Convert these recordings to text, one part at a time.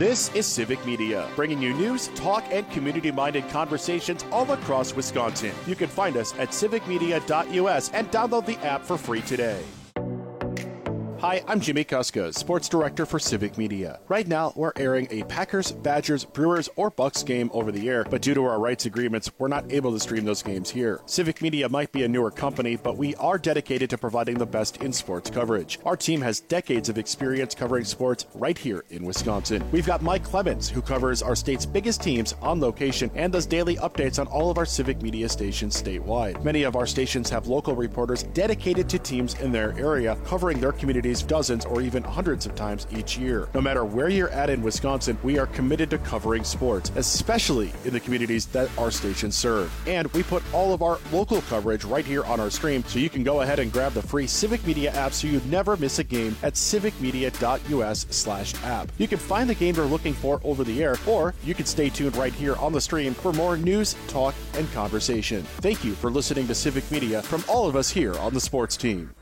This is Civic Media, bringing you news, talk, and community-minded conversations all across Wisconsin. You can find us at civicmedia.us and download the app for free today. Hi, I'm Jimmy Kuska, Sports Director for Civic Media. Right now, we're airing a Packers, Badgers, Brewers, or Bucks game over the air, but due to our rights agreements, we're not able to stream those games here. Civic Media might be a newer company, but we are dedicated to providing the best in sports coverage. Our team has decades of experience covering sports right here in Wisconsin. We've got Mike Clemens, who covers our state's biggest teams on location and does daily updates on all of our Civic Media stations statewide. Many of our stations have local reporters dedicated to teams in their area, covering their communities dozens or even hundreds of times each year. No matter where you're at in Wisconsin, we are committed to covering sports, especially in the communities that our stations serve. And we put all of our local coverage right here on our stream, so you can go ahead and grab the free Civic Media app so you never miss a game at civicmedia.us/app. You can find the game you're looking for over the air, or you can stay tuned right here on the stream for more news, talk, and conversation. Thank you for listening to Civic Media from all of us here on the sports team.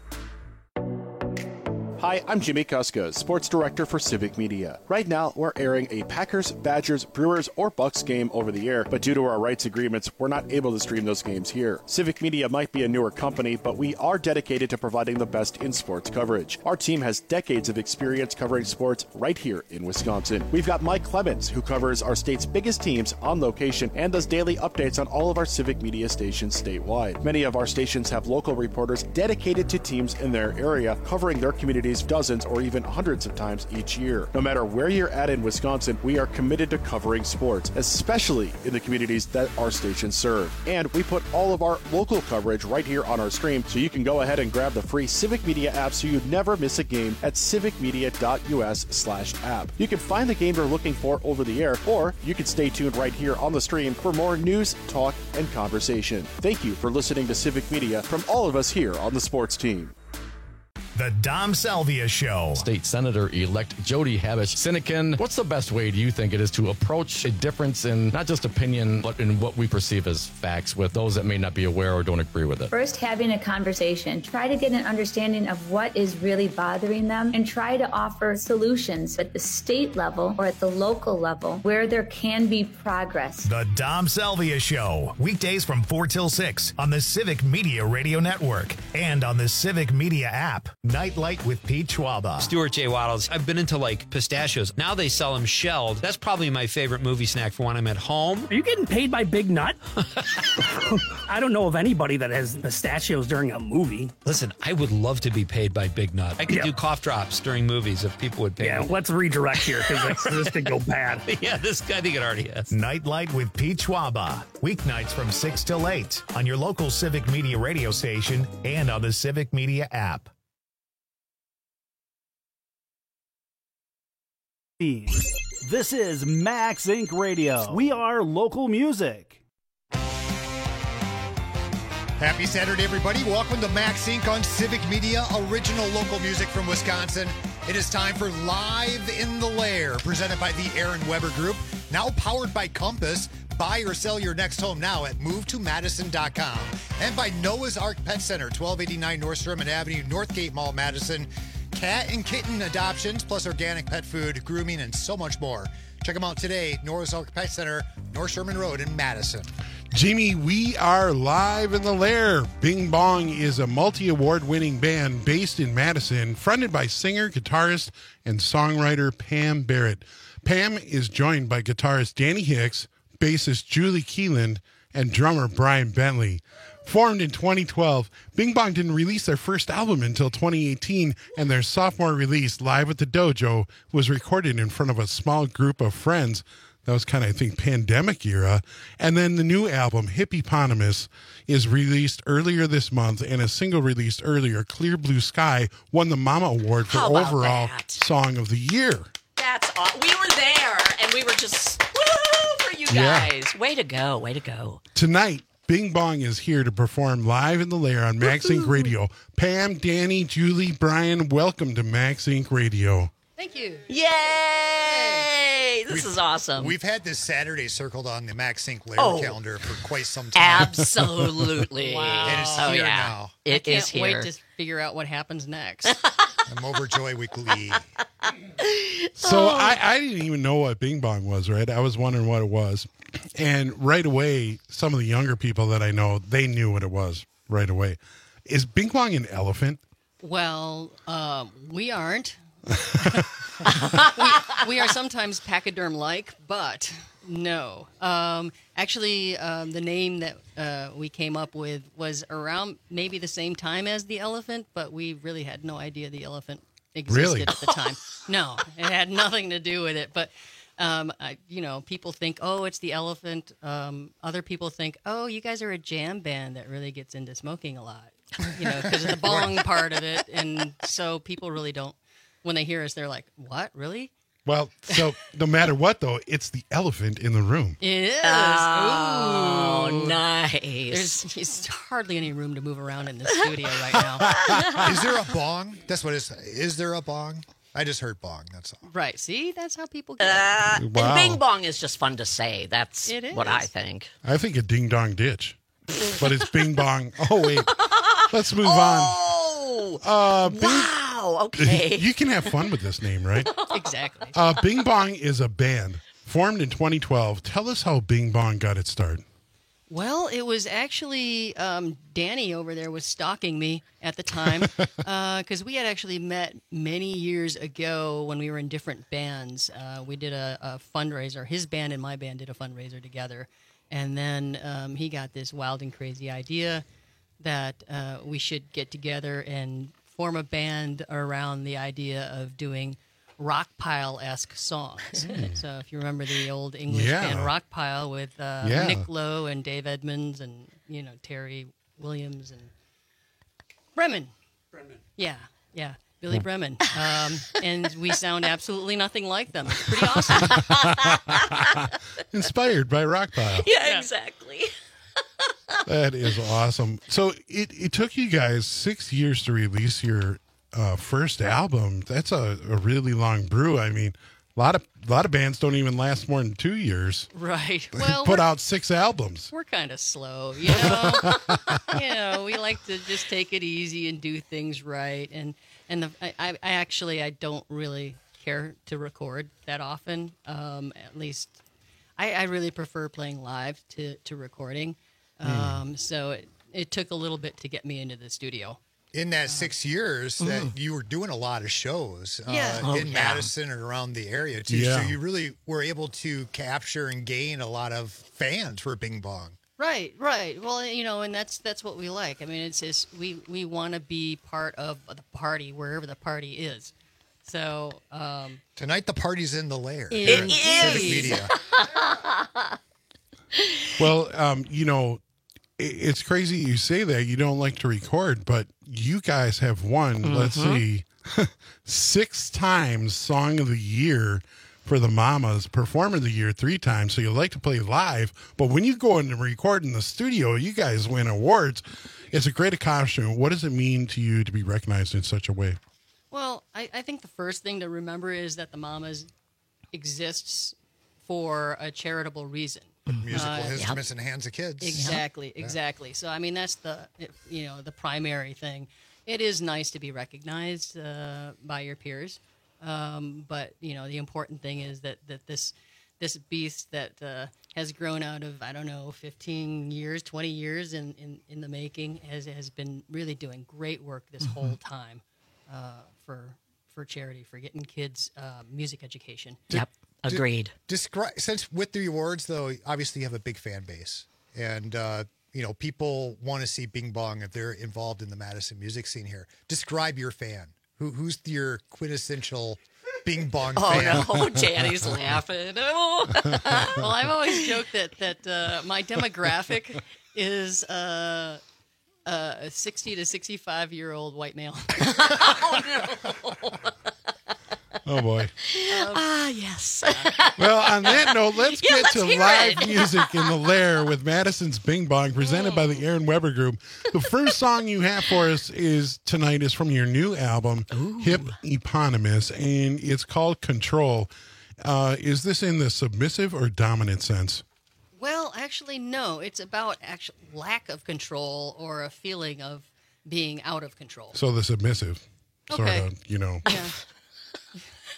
Hi, I'm Jimmy Kuska, Sports Director for Civic Media. Right now, we're airing a Packers, Badgers, Brewers, or Bucks game over the air, but due to our rights agreements, we're not able to stream those games here. Civic Media might be a newer company, but we are dedicated to providing the best in sports coverage. Our team has decades of experience covering sports right here in Wisconsin. We've got Mike Clemens, who covers our state's biggest teams on location and does daily updates on all of our Civic Media stations statewide. Many of our stations have local reporters dedicated to teams in their area, covering their communities dozens or even hundreds of times each year. No matter where you're at in Wisconsin, we are committed to covering sports, especially in the communities that our stations serve. And we put all of our local coverage right here on our stream, so you can go ahead and grab the free Civic Media app so you never miss a game at civicmedia.us/app. You can find the game you're looking for over the air, or you can stay tuned right here on the stream for more news, talk, and conversation. Thank you for listening to Civic Media from all of us here on the sports team. The Dom Salvia Show. State Senator-elect Jody Habush-Sinekin, what's the best way, do you think, it is to approach a difference in not just opinion, but in what we perceive as facts with those that may not be aware or don't agree with it? First, having a conversation. Try to get an understanding of what is really bothering them and try to offer solutions at the state level or at the local level where there can be progress. The Dom Salvia Show. Weekdays from 4 till 6 on the Civic Media Radio Network and on the Civic Media app. Nightlight with Pete Schwaba. Stuart J. Waddles. I've been into like pistachios. Now they sell them shelled. That's probably my favorite movie snack for when I'm at home. Are you getting paid by Big Nut? I don't know of anybody that has pistachios during a movie. Listen, I would love to be paid by Big Nut. I could do cough drops during movies if people would pay me. Yeah, let's redirect here because this could go bad. Yeah, I think it already has. Nightlight with Pete Schwaba. Weeknights from 6 till 8 on your local Civic Media radio station and on the Civic Media app. This is Max Inc. Radio. We are local music. Happy Saturday, everybody. Welcome to Max Inc. on Civic Media, original local music from Wisconsin. It is time for Live in the Lair, presented by the Aaron Weber Group, now powered by Compass. Buy or sell your next home now at movetomadison.com. And by Noah's Ark Pet Center, 1289 North Sherman Avenue, Northgate Mall, Madison. Cat and kitten adoptions, plus organic pet food, grooming, and so much more. Check them out today, Noah's Ark Pet Center, North Sherman Road in Madison. Jimmy, we are live in the lair. Bing Bong is a multi-award winning band based in Madison, fronted by singer, guitarist, and songwriter Pam Barrett. Pam is joined by guitarist Danny Hicks, bassist Julie Keeland, and drummer Brian Bentley. Formed in 2012, Bing Bong didn't release their first album until 2018, and their sophomore release, Live at the Dojo, was recorded in front of a small group of friends. That was kind of, I think, pandemic era. And then the new album, Hippieponymous, is released earlier this month, and a single released earlier, Clear Blue Sky, won the Mama Award for overall Song of the Year. That's awesome. We were there, and we were just, woo for you guys. Yeah. Way to go, way to go. Tonight, Bing Bong is here to perform Live in the Lair on Max Inc. Radio. Pam, Danny, Julie, Brian, welcome to Max Inc. Radio. Thank you. Yay! This is awesome. We've had this Saturday circled on the Max Inc. Lair calendar for quite some time. Absolutely. Wow. And it's here now. It is here. I can't wait to figure out what happens next. I'm overjoyed with glee. So I didn't even know what Bing Bong was, right? I was wondering what it was. And right away, some of the younger people that I know, they knew what it was right away. Is Bing Bong an elephant? Well, we aren't. we are sometimes pachyderm-like, but no. Actually, the name that we came up with was around maybe the same time as the elephant, but we really had no idea the elephant existed at the time. No, it had nothing to do with it. But, people think, oh, it's the elephant. Other people think, oh, you guys are a jam band that really gets into smoking a lot, because of the bong part of it. And so people really don't, when they hear us, they're like, what, really? Well, so no matter what, though, it's the elephant in the room. It is. Oh, Ooh. nice. There's hardly any room to move around in the studio right now. Is there a bong? That's what it is. Is there a bong? I just heard bong. That's all. Right. See, that's how people get And Bing Bong is just fun to say. That's what I think. I think a ding dong ditch, but it's Bing Bong. Oh wait, let's move on. Wow. Okay. You can have fun with this name, right? Exactly. Bing Bong is a band formed in 2012. Tell us how Bing Bong got its start. Well, it was actually Danny over there was stalking me at the time because we had actually met many years ago when we were in different bands. We did a fundraiser. His band and my band did a fundraiser together. And then he got this wild and crazy idea that we should get together and form a band around the idea of doing Rockpile-esque songs. So if you remember the old English band Rockpile with Nick Lowe and Dave Edmunds and Terry Williams and Bremen. Yeah, Billy Bremen. And we sound absolutely nothing like them. It's pretty awesome. Inspired by Rockpile. Yeah, exactly. That is awesome. So it took you guys 6 years to release your first album. That's a really long brew. I mean, a lot of bands don't even last more than 2 years. Right. Well, put out 6 albums. We're kind of slow, we like to just take it easy and do things right. And I don't really care to record that often. At least I really prefer playing live to recording. So it took a little bit to get me into the studio. In that 6 years that you were doing a lot of shows in Madison and around the area too. Yeah. So you really were able to capture and gain a lot of fans for Bing Bong. Right. Well, and that's what we like. I mean, it's just we want to be part of the party wherever the party is. So tonight the party's in the lair. It is. Civic Media. Well, it's crazy you say that. You don't like to record, but you guys have won, let's see, 6 times Song of the Year for the Mamas, Performer of the Year 3 times. So you like to play live, but when you go in and record in the studio, you guys win awards. It's a great accomplishment. What does it mean to you to be recognized in such a way? Well, I think the first thing to remember is that the Mamas exists for a charitable reason. Musical instruments in the hands of kids. Exactly. So I mean, that's the primary thing. It is nice to be recognized by your peers, but the important thing is that this beast that has grown out of 15 years, 20 years in the making has been really doing great work this whole time for charity, for getting kids music education. Yep. Agreed. Describe, since with the awards, though, obviously you have a big fan base, and people want to see Bing Bong if they're involved in the Madison music scene here. Describe your fan. Who's your quintessential Bing Bong fan? Oh no, Danny's laughing. Oh. Well, I've always joked that my demographic is a 60 to 65-year-old white male. Oh no. Oh, boy. Yes. Well, on that note, let's get let's to hear live it. music in the lair with Madison's Bing Bong, presented by the Aaron Weber Group. The first song you have for us tonight is from your new album, Hip Eponymous, and it's called Control. Is this in the submissive or dominant sense? Well, actually, no. It's about actual lack of control or a feeling of being out of control. So the submissive, sort Okay. of, Yeah.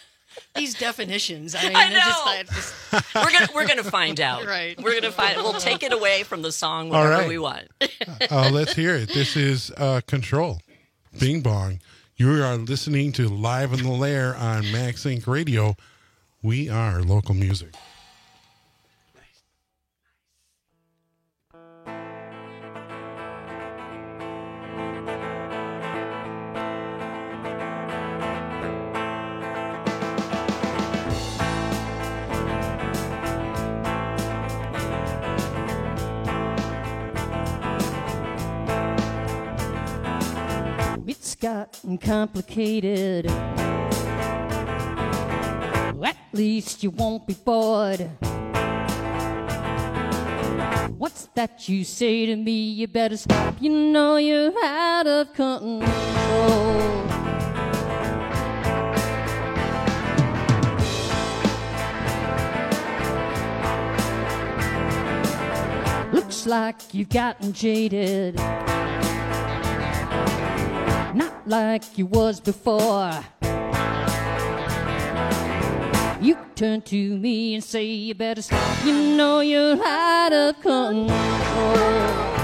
These definitions. I mean, I they're know. We're gonna find out. Right. We're gonna find. We'll take it away from the song All whenever right. we want. Let's hear it. This is Control. Bing Bong. You are listening to Live in the Lair on Max Inc. Radio. We are local music. It's gotten complicated. At least you won't be bored. What's that you say to me? You better stop. You know you're out of control. Looks like you've gotten jaded. Not like you was before. You turn to me and say you better stop. You know you're out of control.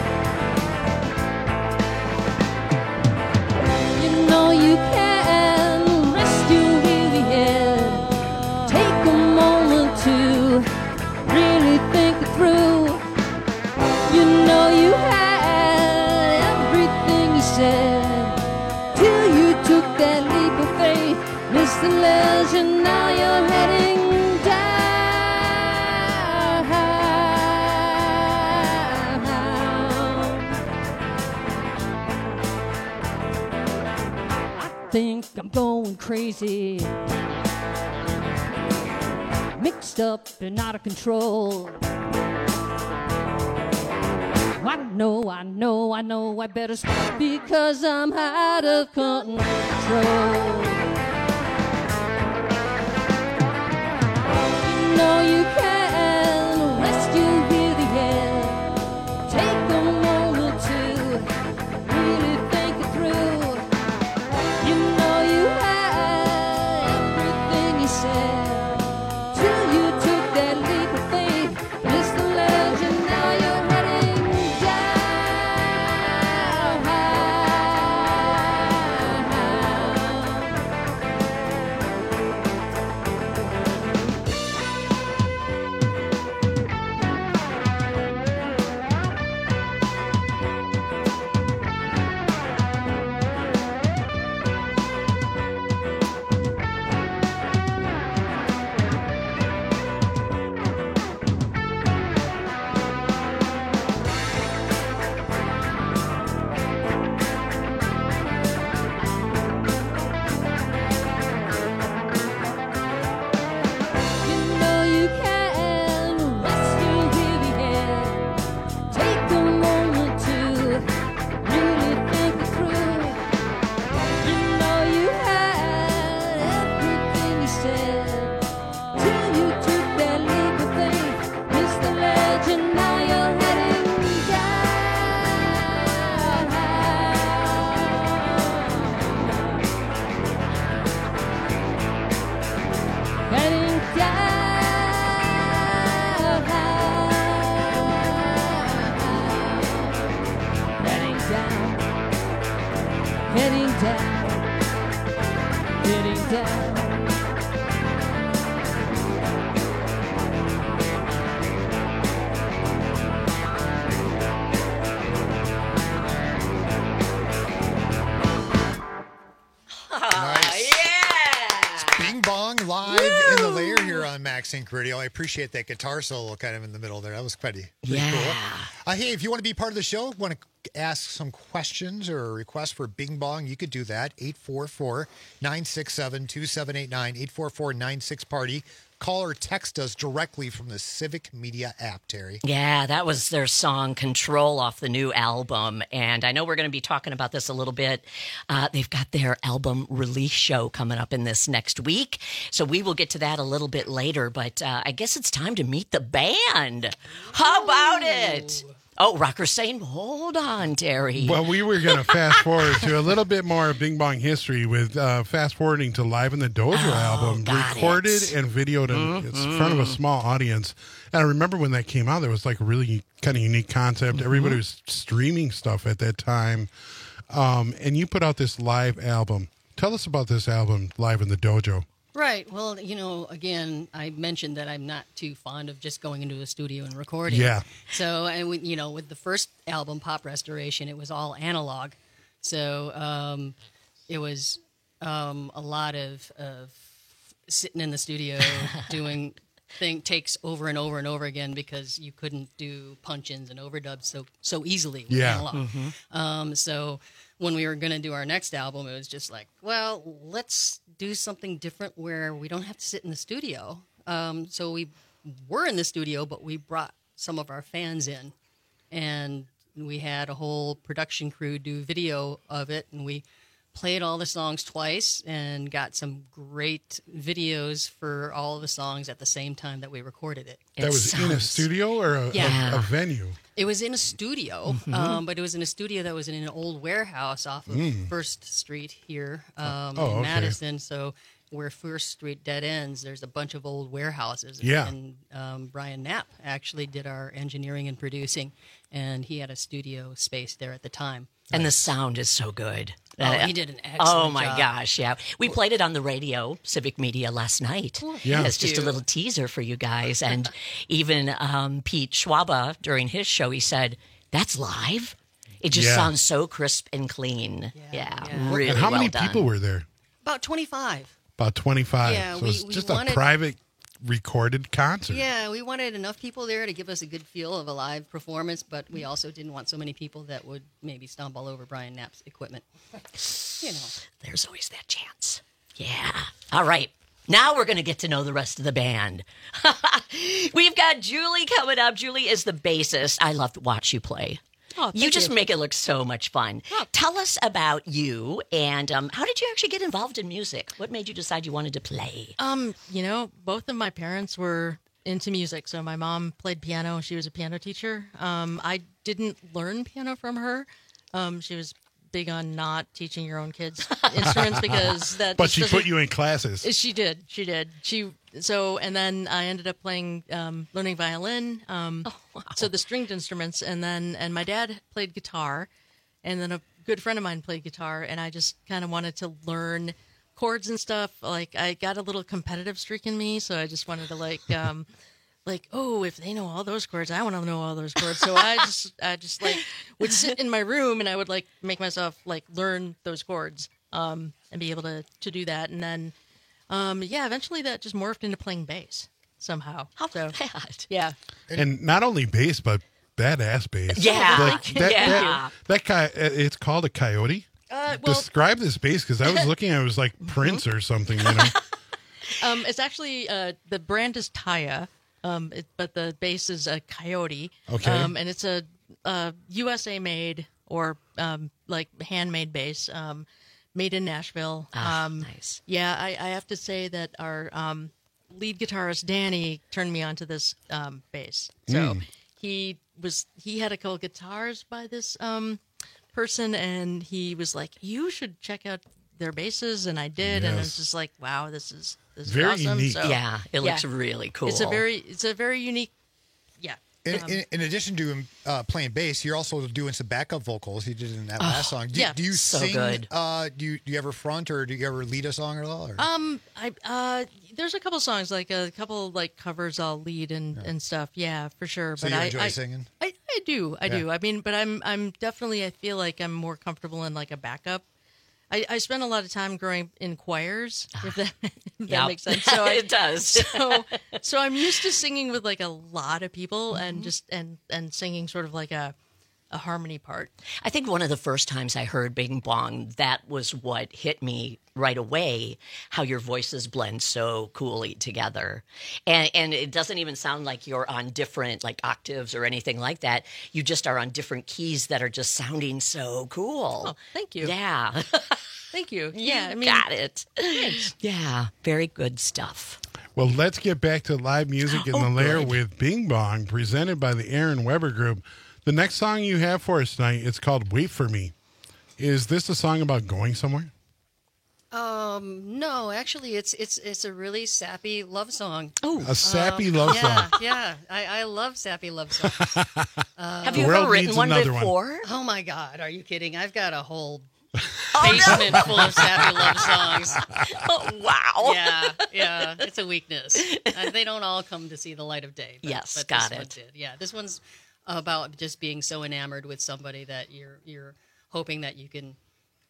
You know you can rest your weary head. Take a moment to really think it through. You know you had everything you said till you took that leap of faith. Missed the legend, now you're heading down. I think I'm going crazy, mixed up and out of control. I know, I better stop because I'm out of control. You know you can rest your weary head. Take a moment to really think it through. You know you had everything you said till you took that leap of faith. Missed the legend, now you're heading Sync Radio. I appreciate that guitar solo kind of in the middle there. That was pretty cool. Hey, if you want to be part of the show, want to ask some questions or a request for Bing Bong, you could do that. 844-967-2789, 844-96-PARTY. Call or text us directly from the Civic Media app, Terry. Yeah, that was their song Control off the new album. And I know we're going to be talking about this a little bit. They've got their album release show coming up in this next week. So we will get to that a little bit later. But I guess it's time to meet the band. How about it? Oh, Rocker's saying, hold on, Terry. Well, we were going to fast forward to a little bit more of Bing Bong history with fast forwarding to Live in the Dojo album, recorded and videoed in front of a small audience. And I remember when that came out, there was like a really kind of unique concept. Everybody was streaming stuff at that time. And you put out this live album. Tell us about this album, Live in the Dojo. Right. Well, again, I mentioned that I'm not too fond of just going into a studio and recording. Yeah. So, and with the first album, Pop Restoration, it was all analog. So it was a lot of sitting in the studio doing takes over and over and over again because you couldn't do punch-ins and overdubs so easily with analog. So when we were going to do our next album, it was just like, well, let's do something different where we don't have to sit in the studio. So we were in the studio, but we brought some of our fans in, and we had a whole production crew do video of it, and we played all the songs twice and got some great videos for all the songs at the same time that we recorded it. That was in a studio or a venue? It was in a studio, but it was in a studio that was in an old warehouse off of First Street here in Madison. So where First Street dead ends, there's a bunch of old warehouses. Yeah. And Brian Knapp actually did our engineering and producing, and he had a studio space there at the time. And the sound is so good. He did an excellent job. Oh, my gosh, yeah. We played it on the radio, Civic Media, last night. Yeah. It's just a little teaser for you guys. And even Pete Schwaba, during his show, he said, that's live? It just sounds so crisp and clean. Yeah. Really And how many well done. people were there? About 25. About 25. Yeah, so we it's just wanted- a private recorded concert. Yeah, we wanted enough people there to give us a good feel of a live performance, but we also didn't want so many people that would maybe stomp all over Brian Knapp's equipment. There's always that chance. Yeah. All right. Now we're going to get to know the rest of the band. We've got Julie coming up. Julie is the bassist. I love to watch you play. Oh, you just make it look so much fun. Oh. Tell us about you and how did you actually get involved in music? What made you decide you wanted to play? Both of my parents were into music. So my mom played piano. She was a piano teacher. I didn't learn piano from her. She was big on not teaching your own kids instruments because that. But she put you in classes. She did. And then I ended up playing, learning violin. So the stringed instruments, and my dad played guitar, and then a good friend of mine played guitar, and I just kind of wanted to learn chords and stuff. Like I got a little competitive streak in me, so I just wanted to if they know all those chords, I want to know all those chords. So I just would sit in my room and I would make myself learn those chords and be able to do that. And then, eventually that just morphed into playing bass somehow. How bad? Yeah. And not only bass, but badass bass. Yeah. That guy, it's called a Coyote. Describe this bass, because I was looking at it was like Prince or something, It's actually, the brand is Taya. But the bass is a Coyote. Okay. And it's a USA made or handmade bass, made in Nashville. Nice. Yeah, I have to say that our lead guitarist Danny turned me onto this bass. So he had a couple guitars by this person, and he was like, "You should check out their basses," and I did, and it was just like, "Wow, this is very awesome." unique. So, it looks really cool. It's a very unique. Yeah. In addition to playing bass, you're also doing some backup vocals. You did in that last song. Do you so sing? Good. Do you ever front, or do you ever lead a song at all? Or? There's a couple songs, a couple covers I'll lead and stuff. Yeah, for sure. So but you enjoy singing? I do. I mean, but I'm definitely. I feel like I'm more comfortable in a backup. I spent a lot of time growing in choirs, if that makes sense. So it does. So I'm used to singing with a lot of people and just and singing sort of a harmony part. I think one of the first times I heard Bing Bong, that was what hit me right away, how your voices blend so coolly together. And it doesn't even sound like you're on different octaves or anything like that. You just are on different keys that are just sounding so cool. Oh, thank you. Yeah. Thank you. Yeah, got it. Thanks. Yeah, very good stuff. Well, let's get back to live music in the lair with Bing Bong, presented by the Aaron Weber Group. The next song you have for us tonight, it's called Wait For Me. Is this a song about going somewhere? No, actually, it's a really sappy love song. Oh, a sappy love song. Yeah, I love sappy love songs. Have you ever written one before? Oh my God, are you kidding? I've got a whole basement full of sappy love songs. Oh, wow. Yeah, it's a weakness. They don't all come to see the light of day. Yes, but got this one it. did. Yeah, this one's about just being so enamored with somebody that you're hoping that you can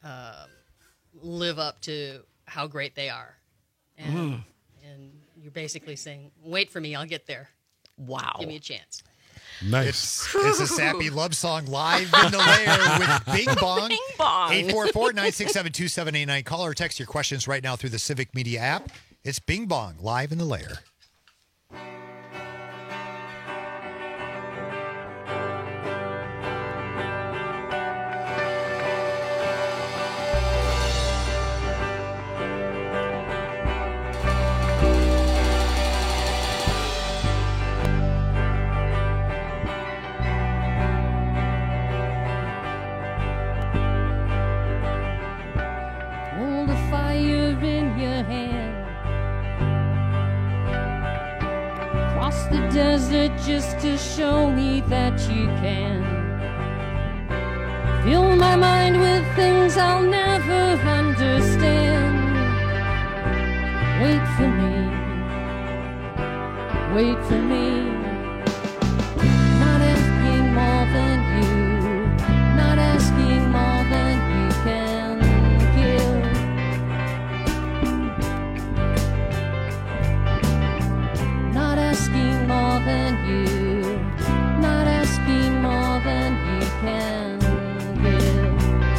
live up to how great they are, and you're basically saying, "Wait for me, I'll get there." Wow, give me a chance. Nice. It's a sappy love song live in the lair with Bing Bong. Bing Bong. 844-967-2889. Call or text your questions right now through the Civic Media app. It's Bing Bong live in the lair. Hold a fire in your hand. Cross the desert just to show me that you can. Fill my mind with things I'll never understand. Wait for me. Wait for me. Not asking more than you. Not asking more than you can give. Not asking more than you. Not asking more than you can give.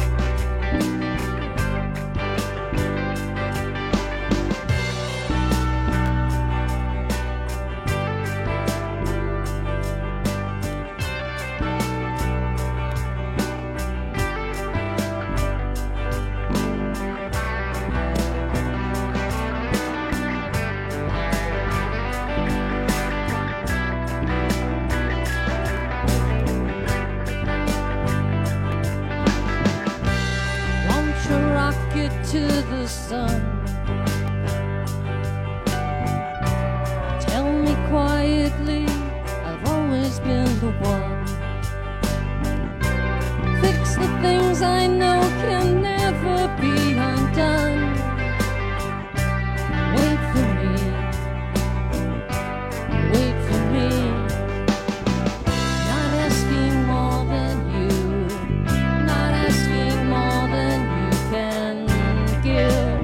Launch a rocket to the sun. Tell me quietly, I've always been the one. Fix the things I know can never be undone. Wait for me. Wait for me. Not asking more than you. Not asking more than you can give.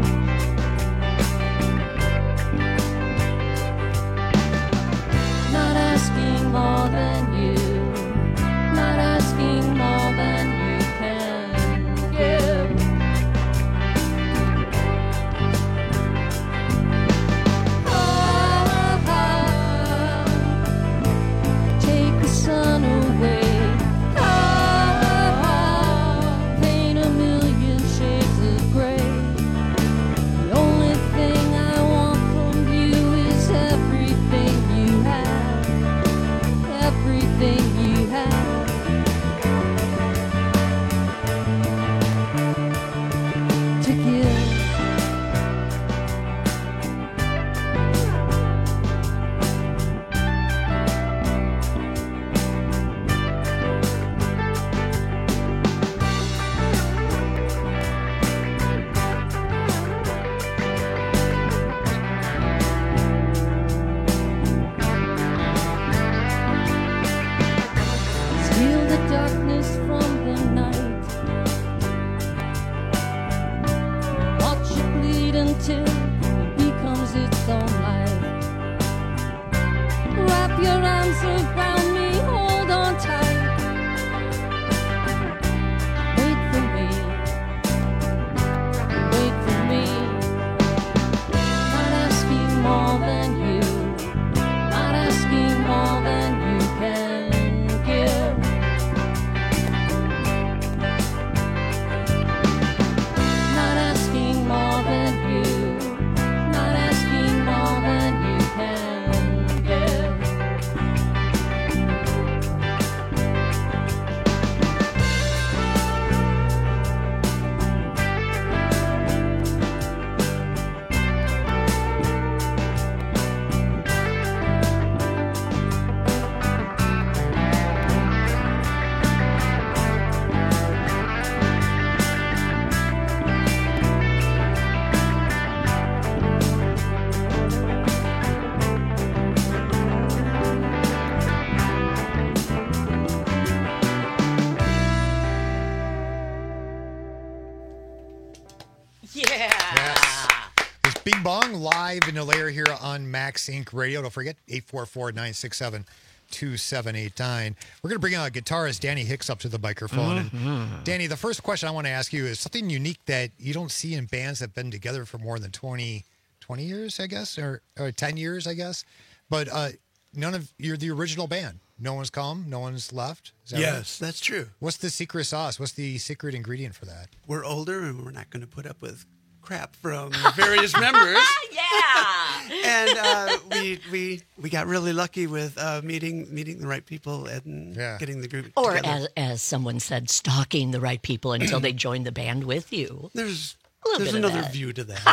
Not asking more than you. Not asking more than you can give. Take the sun away. Paint a million shades of gray. The only thing I want from you is everything you have. Everything you have. To give. Steal the darkness from the night. Watch it bleed until it becomes its own light. Wrap your arms around me, hold on tight. Wait for me. Wait for me. Not asking more than you. Not asking more than you can give. Not asking more than you. Not asking more than you can give. Bong live in the lair here on Max Inc. Radio. Don't forget, 844-967-2789. We're going to bring guitarist Danny Hicks up to the microphone. And Danny, the first question I want to ask you is something unique that you don't see in bands that have been together for more than 20 years, I guess, or 10 years, I guess. But you're the original band. No one's come, no one's left. Is that Yes, that's true. What's the secret sauce? What's the secret ingredient for that? We're older and we're not going to put up with crap from various members. And we got really lucky with meeting the right people and getting the group Or together. as someone said, stalking the right people until they join the band with you. There's bit of another that. view to that,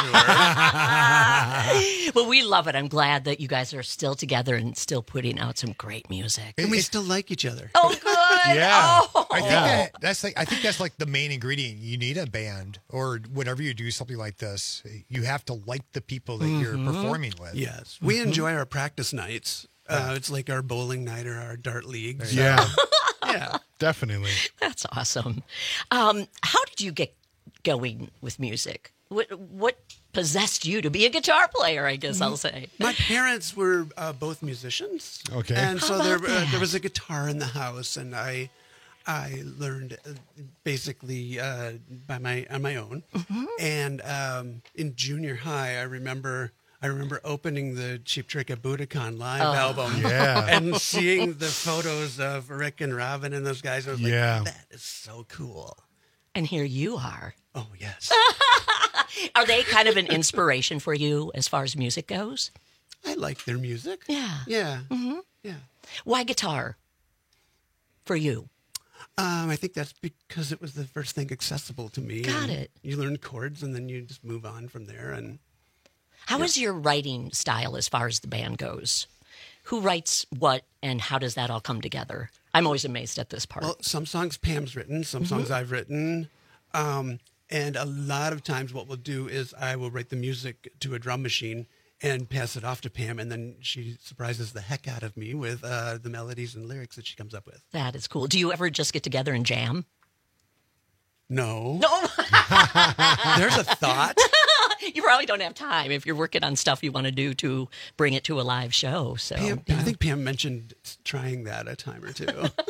I'm sure. Well, we love it. I'm glad that you guys are still together and still putting out some great music. And we still like each other. Oh, good. Yeah, Oh. I think that's like the main ingredient. You need a band, or whenever you do something like this, you have to like the people that you're performing with. Yes, we enjoy our practice nights. It's like our bowling night or our dart league. So, Yeah. yeah, definitely. That's awesome. How did you get going with music? What possessed you to be a guitar player, I guess I'll say? My parents were both musicians. Okay. And How so about that? there was a guitar in the house, and I learned basically on my own. And in junior high, I remember opening the Cheap Trick at Budokan live album and seeing the photos of Rick and Robin and those guys. I was like, that is so cool. And here you are. Oh, yes. Are they kind of an inspiration for you as far as music goes? I like their music. Yeah. Yeah. Yeah. Why guitar for you? I think that's because it was the first thing accessible to me. Got and it. You learn chords and then you just move on from there. And How is your writing style as far as the band goes? Who writes what, and how does that all come together? I'm always amazed at this part. Well, some songs Pam's written, some songs I've written. And a lot of times what we'll do is I will write the music to a drum machine and pass it off to Pam, and then she surprises the heck out of me with the melodies and lyrics that she comes up with. That is cool. Do you ever just get together and jam? No. No. There's a thought. You probably don't have time if you're working on stuff you want to do to bring it to a live show. So Pam, I think Pam mentioned trying that a time or two.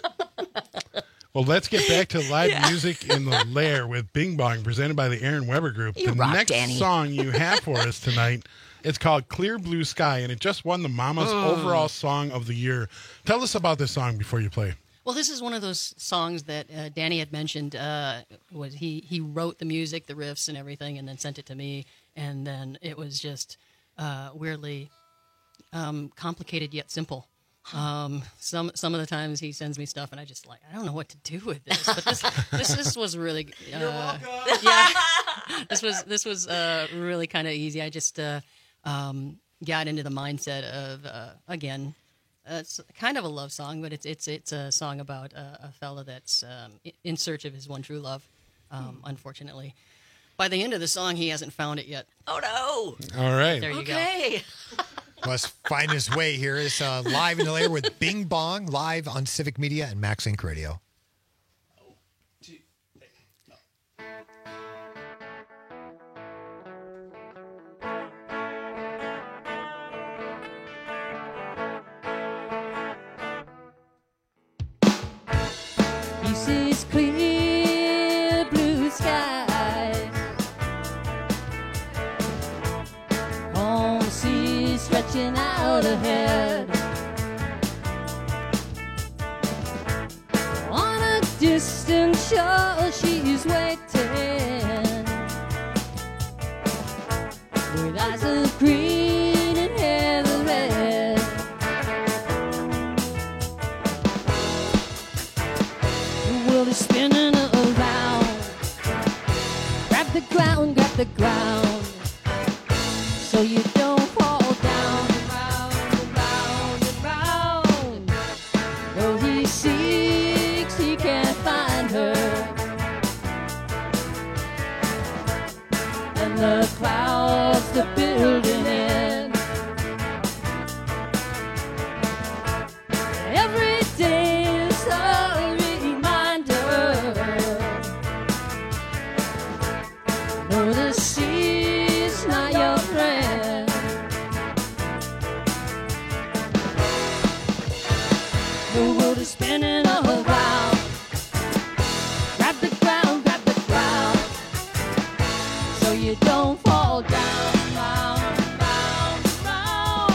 Well, let's get back to live music in the lair with Bing Bong, presented by the Aaron Weber Group. You the rock, next Danny. song you have for us tonight, it's called Clear Blue Sky, and it just won the Mama's overall song of the year. Tell us about this song before you play. Well, this is one of those songs that Danny had mentioned. Was he wrote the music, the riffs, and everything, and then sent it to me, and then it was just weirdly complicated yet simple. Some of the times he sends me stuff, and I just I don't know what to do with this. But this was really this was really kind of easy. I just got into the mindset of again. It's kind of a love song, but it's a song about a fella that's in search of his one true love. Unfortunately, by the end of the song, he hasn't found it yet. Oh no! All right, there you go. Must find his way here. It's live in the lair with Bing Bong, live on Civic Media and Max Inc. Radio. He sees clear blue skies on the sea stretching out ahead. On a distant shore she's waiting with eyes of green and hair of red. The world is spinning around. Grab the ground, so you don't fall down and round and round and round. Though he seeks, he can't find her, and the clouds they're building in. Every day is a reminder. Know the sea The world is spinning around. Grab the ground, so you don't fall down, round, round, round.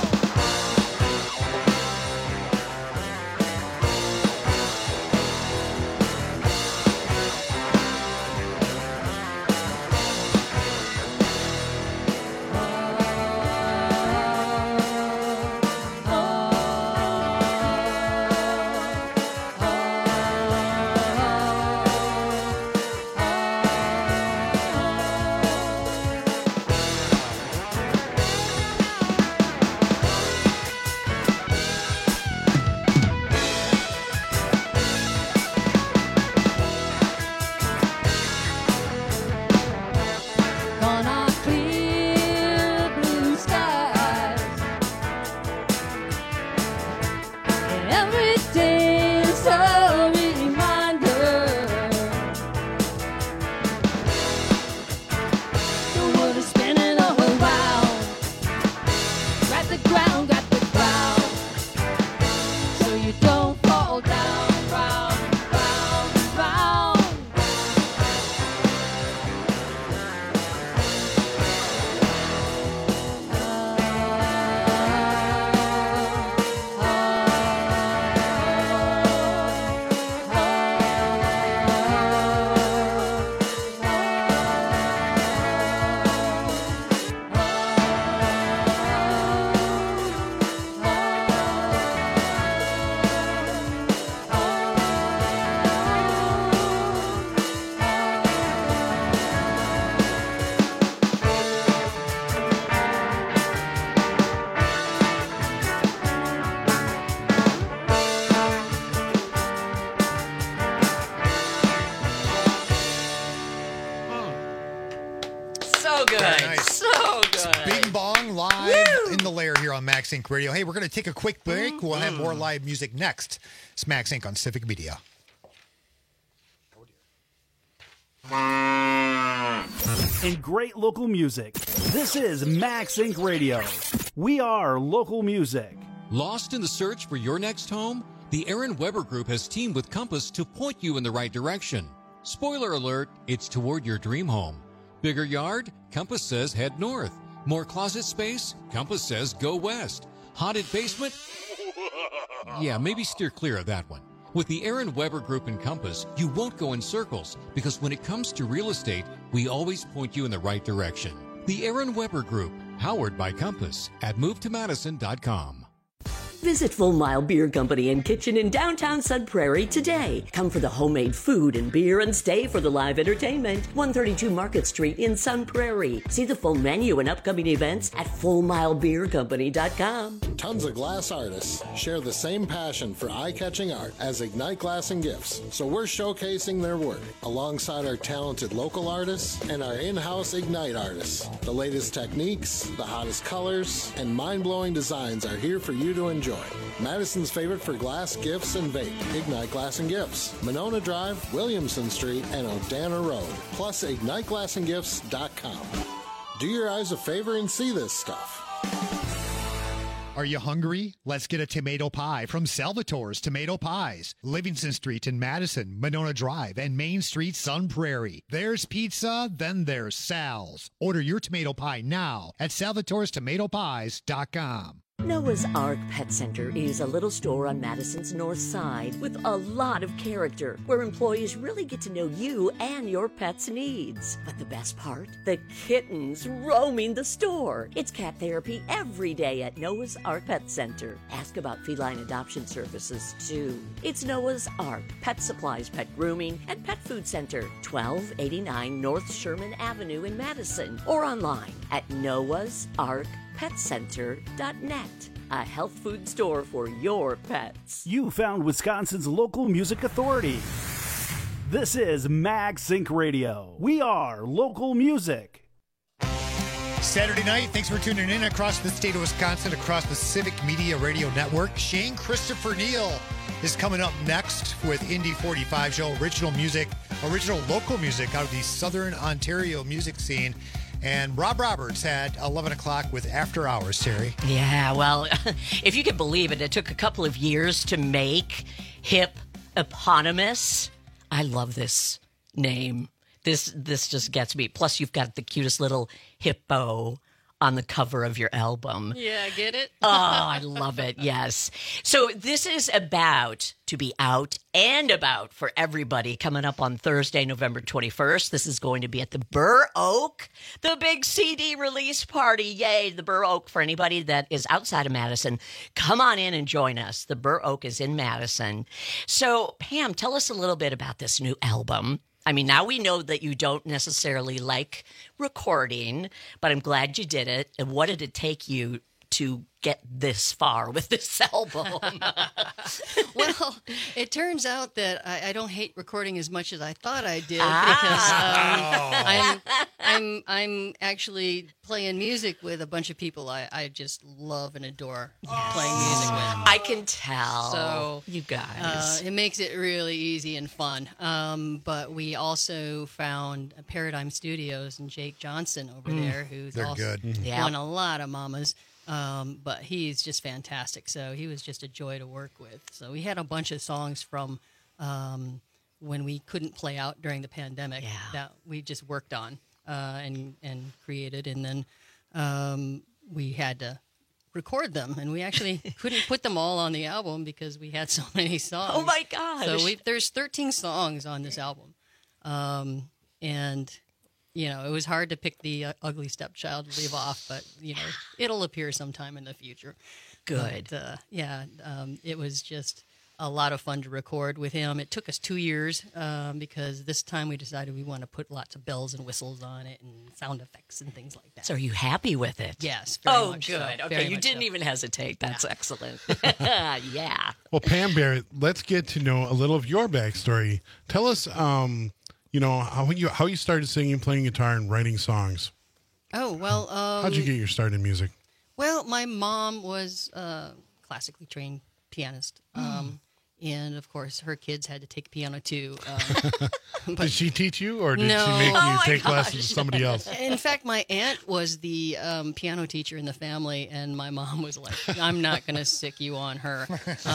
Gonna clear blue skies. And every day is a reminder. The world is spinning around. Grab the ground, so you don't fall down, round, round, round. So good. Very nice. So good. Bing Bong live in the lair here on Max Inc. Radio. Hey, we're going to take a quick break. We'll have more live music next. It's Max Inc. on Civic Media. And great local music. This is Max Inc. Radio. We are local music. Lost in the search for your next home? The Aaron Weber Group has teamed with Compass to point you in the right direction. Spoiler alert, it's toward your dream home. Bigger yard? Compass says head north. More closet space? Compass says go west. Haunted basement? Yeah, maybe steer clear of that one. With the Aaron Weber Group and Compass, you won't go in circles because when it comes to real estate, we always point you in the right direction. The Aaron Weber Group, powered by Compass at movetomadison.com. Visit Full Mile Beer Company and Kitchen in downtown Sun Prairie today. Come for the homemade food and beer and stay for the live entertainment. 132 Market Street in Sun Prairie. See the full menu and upcoming events at FullMileBeerCompany.com. Tons of glass artists share the same passion for eye-catching art as Ignite Glass and Gifts, so we're showcasing their work alongside our talented local artists and our in-house Ignite artists. The latest techniques, the hottest colors, and mind-blowing designs are here for you to enjoy. Madison's favorite for glass, gifts, and vape. Ignite Glass and Gifts. Monona Drive, Williamson Street, and Odana Road. Plus, IgniteGlassandGifts.com. Do your eyes a favor and see this stuff. Are you hungry? Let's get a tomato pie from Salvatore's Tomato Pies. Livingston Street in Madison, Monona Drive, and Main Street, Sun Prairie. There's pizza, then there's Sal's. Order your tomato pie now at Salvatore'sTomatoPies.com. Noah's Ark Pet Center is a little store on Madison's north side with a lot of character where employees really get to know you and your pet's needs. But the best part? The kittens roaming the store. It's cat therapy every day at Noah's Ark Pet Center. Ask about feline adoption services too. It's Noah's Ark Pet Supplies, Pet Grooming, and Pet Food Center, 1289 North Sherman Avenue in Madison, or online at noahsarkpetcenter.net. A health food store for your pets. You found Wisconsin's local music authority. This is Max Inc. Radio. We are local music. Saturday night, thanks for tuning in across the state of Wisconsin, across the Civic Media Radio Network. Shane Christopher Neal is coming up next with Indy 45 Show, original music, original local music out of the Southern Ontario music scene. And Rob Roberts had 11 o'clock with After Hours, Terry. Yeah, well, if you can believe it, it took a couple of years to make Hip Eponymous. I love this name. This just gets me. Plus, you've got the cutest little hippo on the cover of your album. Yeah, get it? Oh, I love it. Yes. So this is about to be out and about for everybody coming up on Thursday, November 21st. This is going to be at the Burr Oak, the big CD release party. Yay, the Burr Oak. For anybody that is outside of Madison, come on in and join us. The Burr Oak is in Madison. So, Pam, tell us a little bit about this new album. I mean, now we know that you don't necessarily like recording, but I'm glad you did it. And what did it take you to get this far with this album? Well, it turns out that I don't hate recording as much as I thought I did because I'm actually playing music with a bunch of people I just love and adore playing music with. I can tell. So you guys, it makes it really easy and fun. But we also found Paradigm Studios and Jake Johnson over there, who's They're also good. won a lot of mamas. But he's just fantastic. So he was just a joy to work with. So we had a bunch of songs from when we couldn't play out during the pandemic that we just worked on and created. And then we had to record them. And we actually couldn't put them all on the album because we had so many songs. Oh, my gosh. So there's 13 songs on this album. And... You know, it was hard to pick the ugly stepchild to leave off, but, you know, it'll appear sometime in the future. Good. But, it was just a lot of fun to record with him. It took us 2 years because this time we decided we want to put lots of bells and whistles on it and sound effects and things like that. So are you happy with it? Yes. Very much good. So. Okay, Very you much didn't so. even hesitate. That's excellent. Yeah. Well, Pam Barrett, let's get to know a little of your backstory. Tell us, how you started singing, playing guitar, and writing songs. Oh, well. How'd you get your start in music? Well, my mom was a classically trained pianist. And, of course, her kids had to take piano, too. Did she teach you, or did No. she make you Oh, my take gosh. lessons from somebody else? In fact, my aunt was the piano teacher in the family, and my mom was like, I'm not going to stick you on her.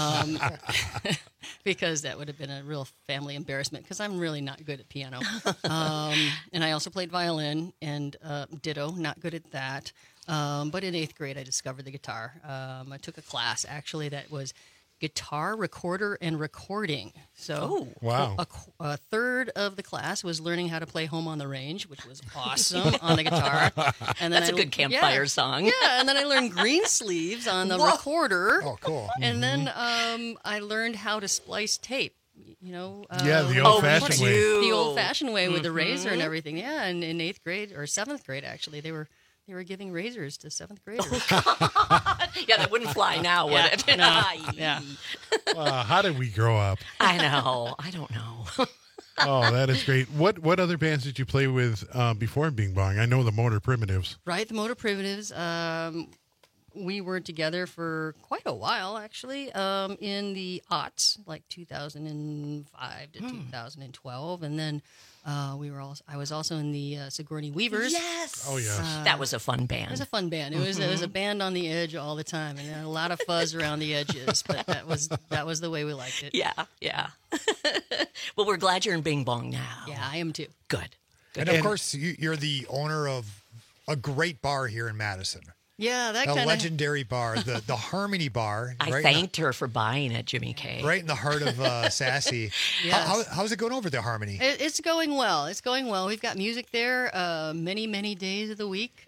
Because that would have been a real family embarrassment, because I'm really not good at piano. And I also played violin, and ditto, not good at that. But in 8th grade, I discovered the guitar. I took a class, actually, that was guitar, recorder, and recording. So wow. A third of the class was learning how to play Home on the Range, which was awesome on the guitar. And then That's a good campfire song. Yeah, and then I learned green sleeves on the recorder. Oh, cool. And then I learned how to splice tape. You know, the old-fashioned way. The old-fashioned way with the razor and everything. Yeah, and in 8th grade or 7th grade, actually, they were giving razors to 7th graders. Yeah, that wouldn't fly now, would it? No. Yeah. How did we grow up? I know. I don't know. Oh, that is great. What other bands did you play with before Bing Bong? I know the Motor Primitives. Right, the Motor Primitives. We were together for quite a while, actually, in the aughts, like 2005 to 2012, and then I was also in the Sigourney Weavers. Yes. Oh, yes. That was a fun band. It was a fun band. It was a band on the edge all the time, and a lot of fuzz around the edges. But that was the way we liked it. Yeah. Well, we're glad you're in Bing Bong now. Yeah, I am too. Good. And, of course, you're the owner of a great bar here in Madison. Yeah, that a kind of legendary bar, the Harmony Bar. I thanked her for buying it, Jimmy K. Right in the heart of Sassy. Yes. How's it going over there, Harmony? It's going well. It's going well. We've got music there many, many days of the week.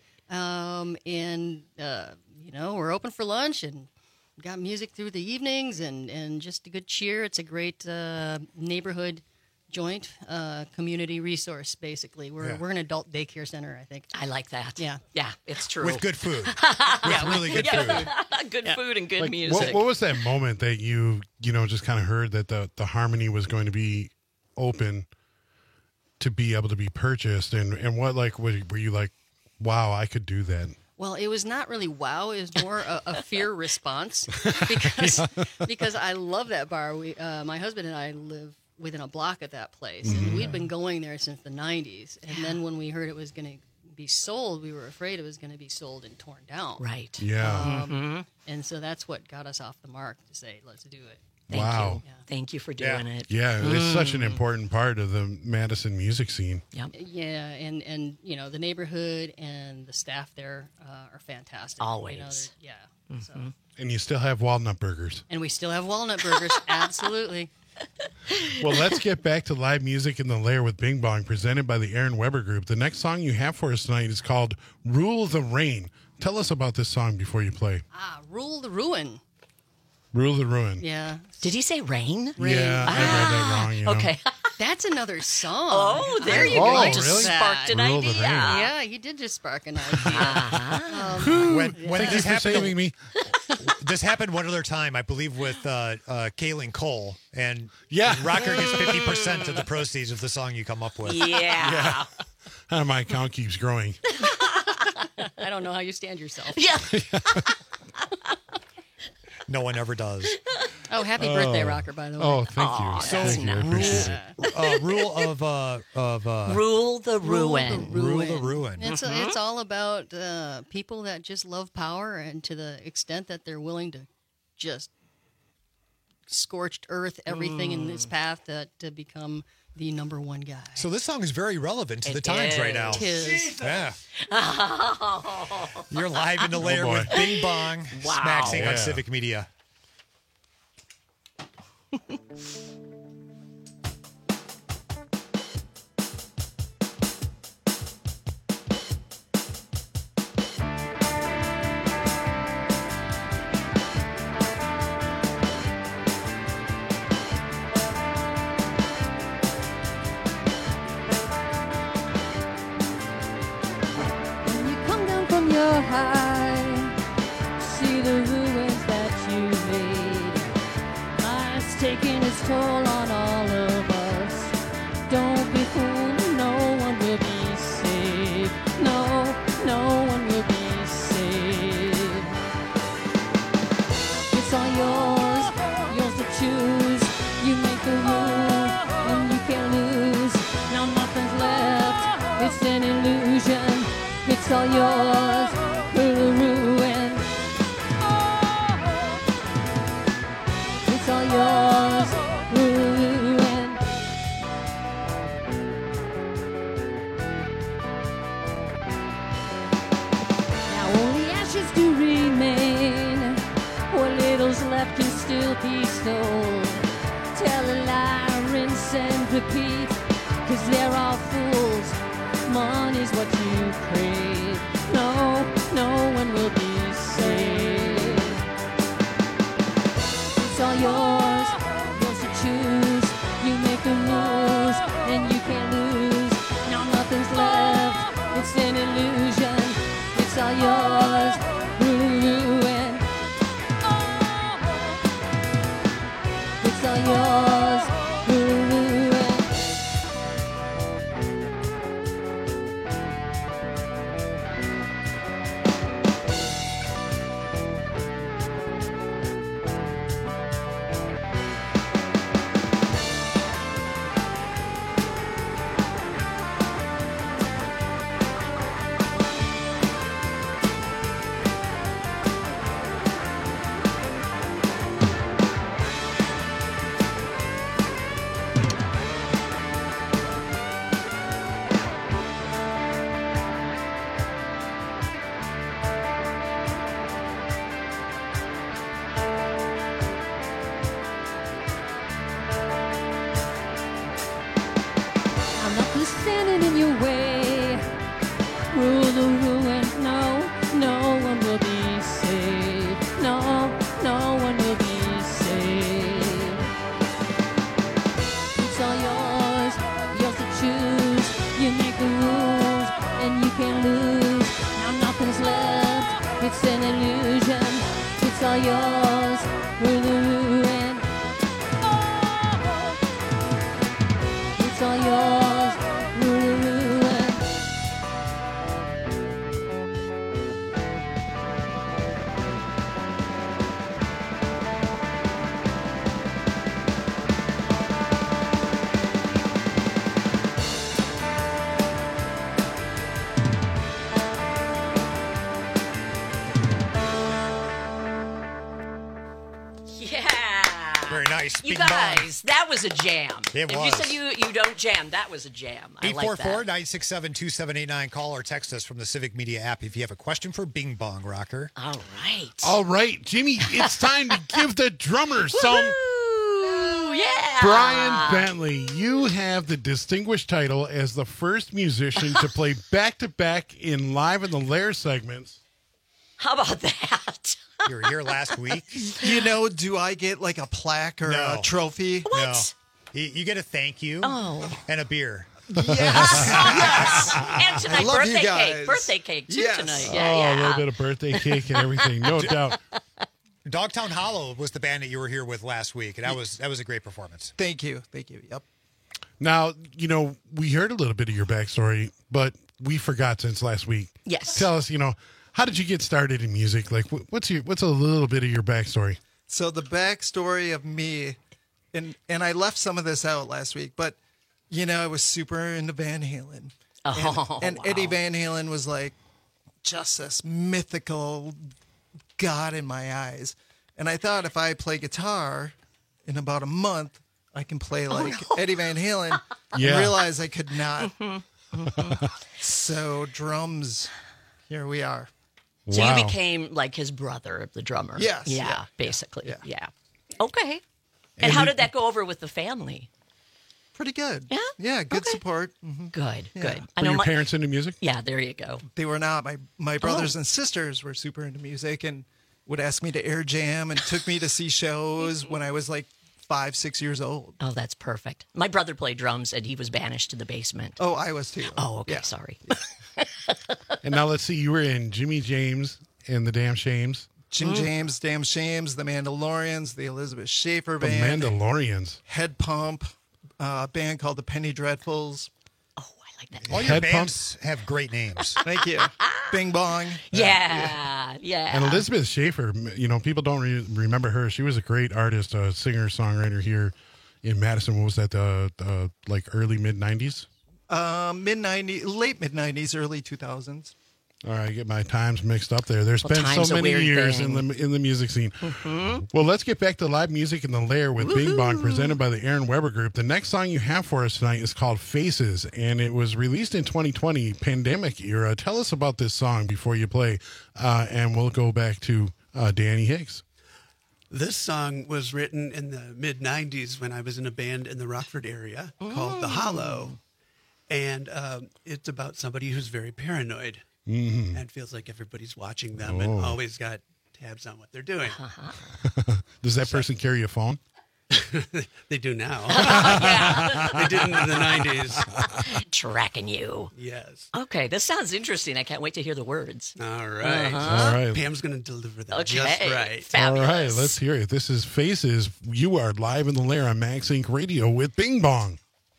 We're open for lunch and we've got music through the evenings and just a good cheer. It's a great neighborhood joint community resource, basically. We're an adult daycare center, I think. I like that. Yeah. Yeah, it's true. With good food. With really good food. Good food and good Like, music. what was that moment that you just kind of heard that the Harmony was going to be open to be able to be purchased, and what, like, were you like, wow, I could do that? Well, it was not really wow. It was more a fear response because I love that bar. My husband and I live within a block of that place, and we'd been going there since the 90s. And then when we heard it was going to be sold, we were afraid it was going to be sold and torn down. Right. Yeah. And so that's what got us off the mark to say, let's do it. Wow. Thank you for doing it. Yeah, it's such an important part of the Madison music scene. Yep. Yeah, and you know, the neighborhood and the staff there are fantastic. Always. You know, so. And you still have walnut burgers. And we still have walnut burgers, absolutely. Well, let's get back to live music in the Lair with Bing Bong, presented by the Aaron Weber Group. The next song you have for us tonight is called Rule the Rain. Tell us about this song before you play. Rule the Ruin. Rule the Ruin. Yeah. Did he say rain? Yeah, I read that wrong. You know. Okay. That's another song. Oh, there you go. You just sparked an Rule the idea. Rain. Yeah, you did just spark an idea. When Thank you this for happened, saving me. This happened one other time, I believe, with Kaylin Cole, and Yeah. Rocker gets 50% of the proceeds of the song you come up with. Yeah. My account keeps growing. I don't know how you stand yourself. Yeah. No one ever does. Oh, happy birthday, Rocker, by the way. Oh, thank you. So Thank you. I appreciate it. Rule of Rule the ruin. Rule the ruin. It's all about people that just love power, and to the extent that they're willing to just scorched earth everything in this path to become the number one guy. So this song is very relevant to the times right now. It is. Yeah. You're live in the Lair with Bing Bong, Wow. Smaxing on Civic Media. When you come down from your high, see the ruins that you made. Life's taking its toll on all of us. Don't be fooled, no one will be saved. No, no one will be saved. It's all yours, yours to choose. You make the rule, and you can't lose. Now nothing's left, it's an illusion. It's all yours, for the ruin. It's all yours, for the ruin. Now only ashes do remain. What little's left can still be stolen. Tell a lie, rinse and repeat, 'cause they're all fools. Money's what you crave. No, no one will be saved. It's all yours, yours to choose. You make the rules, and you can't lose. Now nothing's left, it's an illusion. It's all yours, ruin. It's all yours, ruin. Very nice. You Bing guys, that was a jam. It if was. you said you don't jam, that was a jam. I like that. 844-967-2789. Call or text us from the Civic Media app if you have a question for Bing Bong Rocker. All right. All right, Jimmy, it's time to give the drummer some. Yeah. Brian Bentley, you have the distinguished title as the first musician to play back-to-back in Live in the Lair segments. How about that? You were here last week. You know, do I get like a plaque or a trophy? What? No. You get a thank you and a beer. Yes. And tonight, I love birthday you guys. cake. Birthday cake, too, Yes. tonight. A Yeah, little bit of birthday cake and everything, no doubt. Dogtown Hollow was the band that you were here with last week, and that was a great performance. Thank you. Yep. Now, you know, we heard a little bit of your backstory, but we forgot since last week. Yes. Tell us, how did you get started in music? Like, what's a little bit of your backstory? So the backstory of me, and I left some of this out last week, but I was super into Van Halen. And Eddie Van Halen was like just this mythical god in my eyes. And I thought if I play guitar in about a month, I can play like Eddie Van Halen. Yeah. And realized I could not. So drums, here we are. So Wow. you became like his brother, the drummer. Yes. Yeah, basically. Yeah. Okay. And how did that go over with the family? Pretty good. Yeah? Yeah, good support. Mm-hmm. Good, good. Were your parents into music? Yeah, there you go. They were not. My brothers and sisters were super into music and would ask me to air jam and took me to see shows when I was like 5-6 years old. Oh, that's perfect. My brother played drums and he was banished to the basement. Oh, I was too. Oh, okay. Yeah. Sorry. And now let's see, you were in Jimmy James and the Damn Shames. Jim James, Damn Shames, The Mandalorians, the Elizabeth Schaefer The Band. Mandalorians. Head Pump, a band called the Penny Dreadfuls. Oh, I like that. All your bands have great names. Thank you. Bing Bong. Yeah. And Elizabeth Schaefer, people don't remember her. She was a great artist, a singer-songwriter here in Madison. What was that, like early, mid-90s? Mid-90s, late mid-90s, early 2000s. All right, I get my times mixed up there. There's been time's so a many weird years thing. in the music scene. Well, let's get back to live music in the Lair with Bing Bong, presented by the Aaron Weber Group. The next song you have for us tonight is called Faces, and it was released in 2020, pandemic era. Tell us about this song before you play, and we'll go back to Danny Hicks. This song was written in the mid-90s when I was in a band in the Rockford area called The Hollow. And it's about somebody who's very paranoid and feels like everybody's watching them and always got tabs on what they're doing. Does that person carry a phone? They do now. They didn't in the 90s. Tracking you. Yes. Okay, this sounds interesting. I can't wait to hear the words. All right. All right. Pam's going to deliver that Okay. just right. Fabulous. All right, let's hear it. This is Faces. You are live in the Lair on Max Inc. Radio with Bing Bong.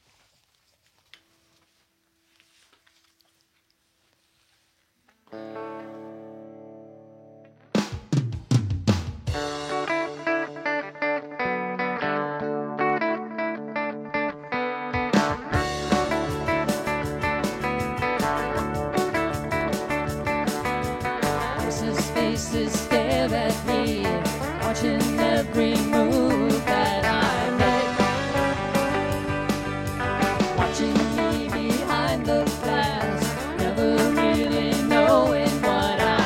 Faces stare at me, watching every move that I make. Watching me behind the glass, never really knowing what I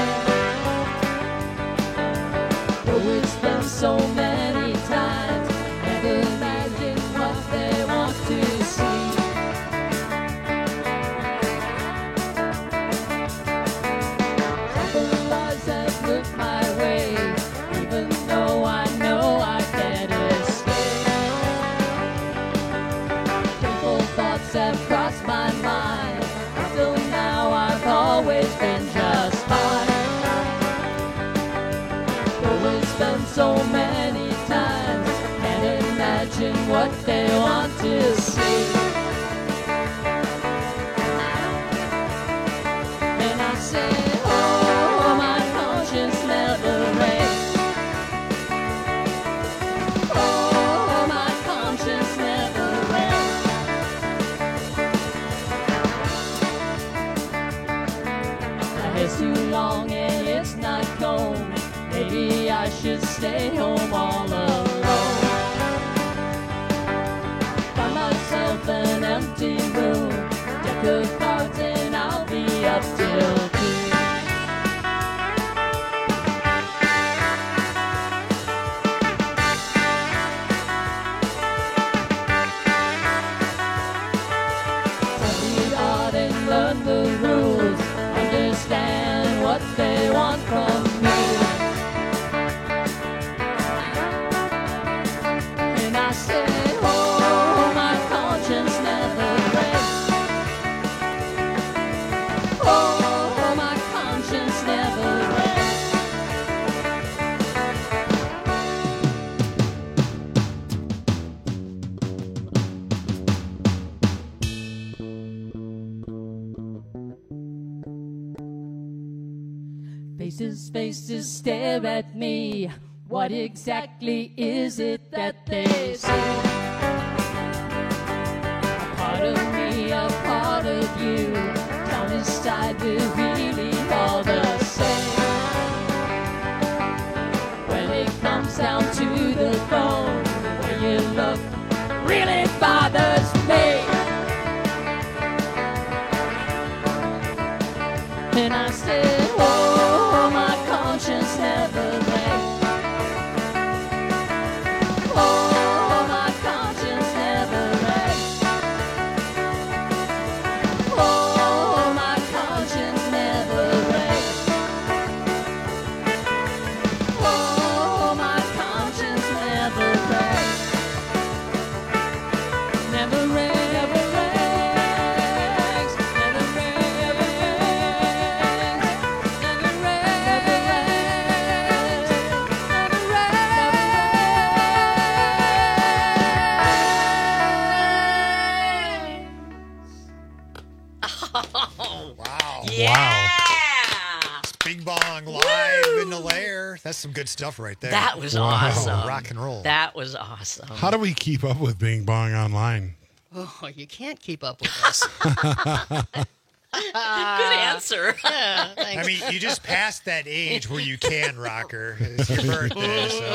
think. Though it's been so many times, never imagine what they want to see. Look my way, even though I know I can't escape. Painful thoughts have crossed my mind. Until now I've always been just fine. Though it's been so many times, can't imagine what they want to see. And I say, oh, my conscience never rests. Oh, my conscience never rests. My hair's too long and it's not combed. Maybe I should stay home all faces stare at me. What exactly is it that they say? A part of me, a part of you, down inside we're really all the same. When it comes down to the bone, the way you look really bothers me. And I said, oh, my conscience never left. Oh, my conscience never left. Oh, my conscience never left. Oh, my conscience never left. Never left. Never rags, never Wow. Yeah. It's Bing Bong live in the lair. That's some good stuff right there. That was awesome. Rock and roll. That was awesome. How do we keep up with Bing Bong online? Oh, you can't keep up with us. Good answer. Yeah, thanks. I mean, you just passed that age where you can, Rocker. It's your birthday, so.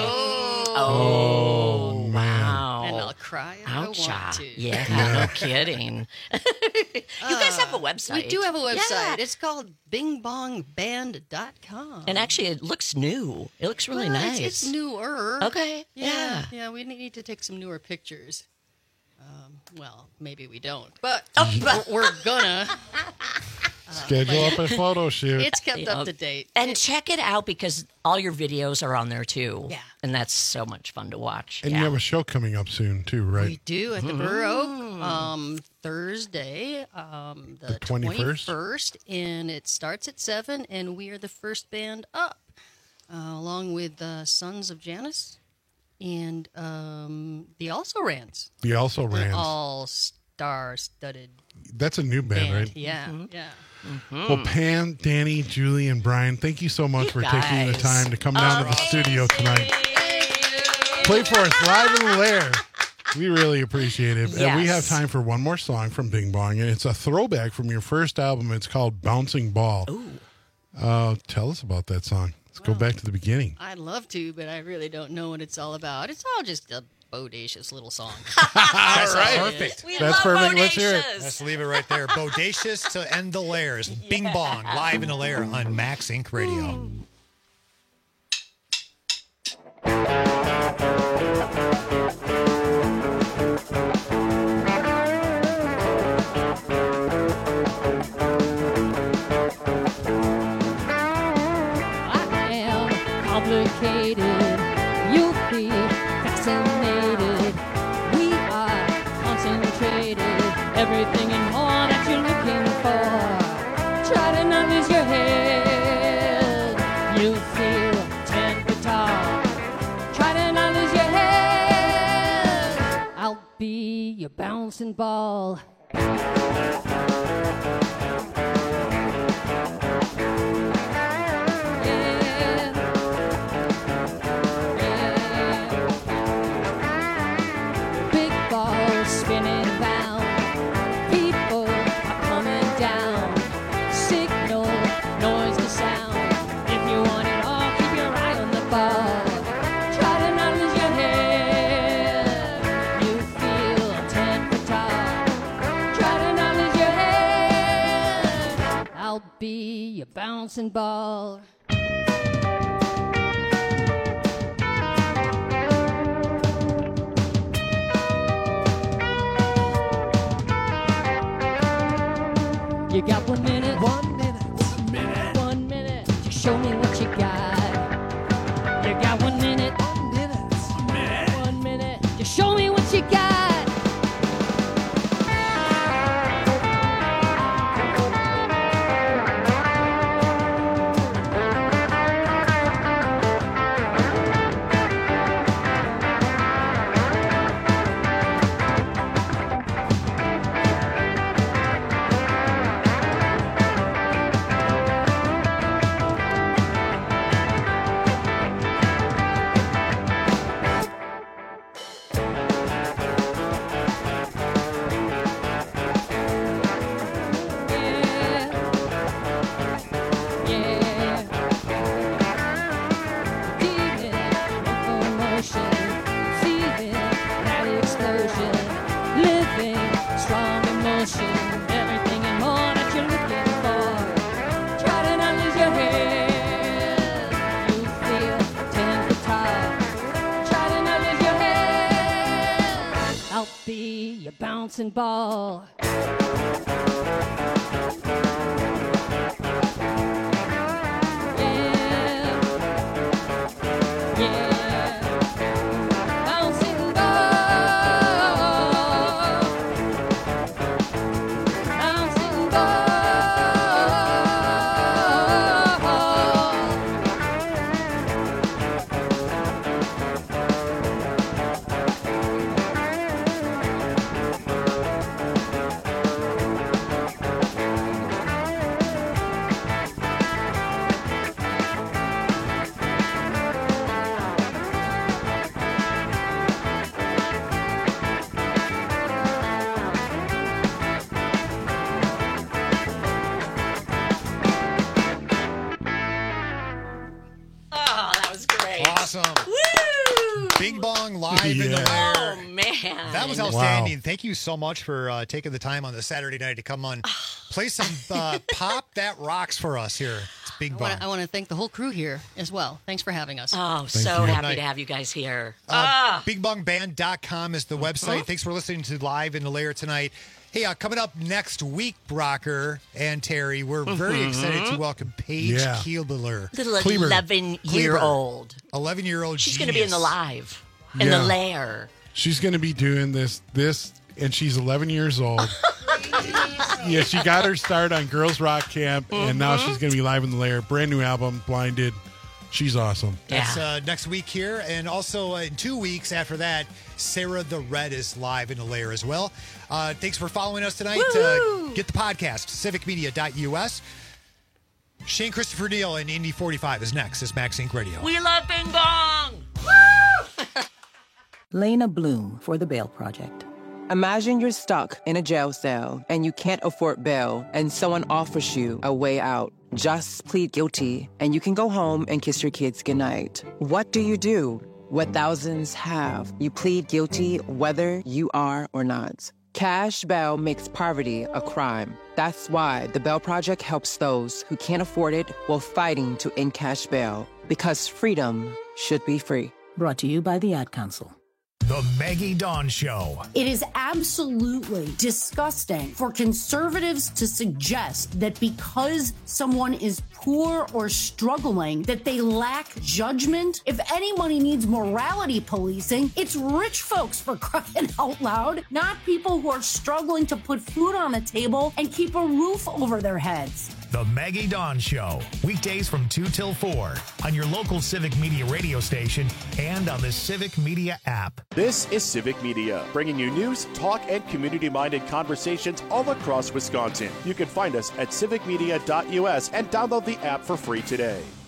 Oh, wow. And I'll cry if I Oucha. want to. Yeah, no kidding. You guys have a website. We do have a website. Yeah. It's called bingbongband.com. And actually, it looks new. It looks really Well, nice. It's newer. Okay. Yeah. Yeah, we need to take some newer pictures. Well, maybe we don't. But we're gonna. Schedule up a photo shoot. It's kept up to date. And check it out because all your videos are on there too. Yeah. And that's so much fun to watch. And you have a show coming up soon, too, right? We do at the Burr Oak Thursday, the 21st, and it starts at 7, and we are the first band up, along with Sons of Janus and the Also Rans. The Also Rans. All star-studded That's a new band, right? Yeah, yeah. Well, Pam, Danny, Julie, and Brian, thank you so much for taking the time to come down to the studio tonight. Play for us live in the lair. We really appreciate it. And we have time for one more song from Bing Bong, and it's a throwback from your first album. It's called Bouncing Ball. Tell us about that song. Let's go back to the beginning. I'd love to, but I really don't know what it's all about. It's all just a bodacious little song. That's right. perfect. That's perfect. Let's hear it. Let's leave it right there. Bodacious to end the lairs. Bing Bong live in the lair on Max Inc. Radio. Complicated, you'll be fascinated. We are concentrated, everything and more that you're looking for. Try to not lose your head, you'll feel 10 feet tall. Try to not lose your head, I'll be your bouncing ball. Spinning round, people are coming down. Signal, noise, the sound. If you want it all, keep your eye on the ball. Try to not lose your head. You feel 10 feet tall. Try to not lose your head. I'll be your bouncing ball. You got 1 minute. 1 minute. 1 minute. 1 minute to show me what you got. You got 1 minute. 1 minute. 1 minute. 1 minute to show me what you got. bouncing ball. Bing Bong live in the lair. Oh, man. That was outstanding. Wow. Thank you so much for taking the time on the Saturday night to come on. Play some Pop That Rocks for us here. It's Bing Bong. I want to thank the whole crew here as well. Thanks for having us. Oh, so happy to have you guys here. BingBongBand.com is the website. Thanks for listening to Live in the Lair tonight. Hey, coming up next week, Rocker and Terry, we're very excited to welcome Paige Keebler. Little 11-year-old. 11-year-old She's going to be in the live, in the lair. She's going to be doing this, and she's 11 years old. Yeah, she got her start on Girls Rock Camp, and now she's going to be live in the lair. Brand new album, Blinded. She's awesome. That's next week here. And also in 2 weeks after that, Sarah the Red is live in the lair as well. Thanks for following us tonight. Get the podcast, civicmedia.us. Shane Christopher Neal and Indy 45 is next. This is Max Inc. Radio. We love Bing Bong! Lena Bloom for the Bail Project. Imagine you're stuck in a jail cell and you can't afford bail and someone offers you a way out. Just plead guilty and you can go home and kiss your kids goodnight. What do you do? What thousands have. You plead guilty whether you are or not. Cash bail makes poverty a crime. That's why the Bail Project helps those who can't afford it while fighting to end cash bail. Because freedom should be free. Brought to you by the Ad Council. The Maggie Dawn Show. It is absolutely disgusting for conservatives to suggest that because someone is poor or struggling, that they lack judgment. If anybody needs morality policing, it's rich folks, for crying out loud, not people who are struggling to put food on the table and keep a roof over their heads. The Maggie Dawn Show, weekdays from 2 till 4 on your local Civic Media radio station and on the Civic Media app. This is Civic Media, bringing you news, talk, and community-minded conversations all across Wisconsin. You can find us at civicmedia.us and download the app for free today.